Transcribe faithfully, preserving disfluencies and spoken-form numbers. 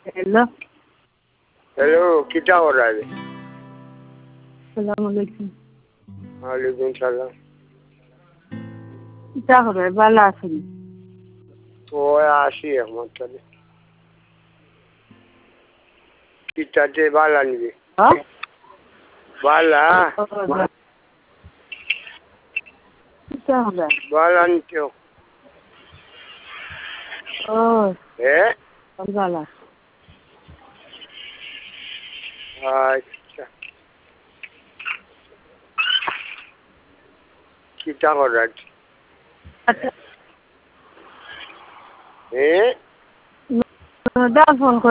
Hello hello कितना हो रहा है? सलाम अलैकुम। वालेकुम सलाम। क्या हो रहा है? बाला आसनी तो आशी है मतलब कितना दे बाला नहीं हाँ बाला क्या हो रहा है? बाला नहीं क्यों ओह है? बाला अच्छा कितना हो रहा है? अच्छा हैं? दा फोन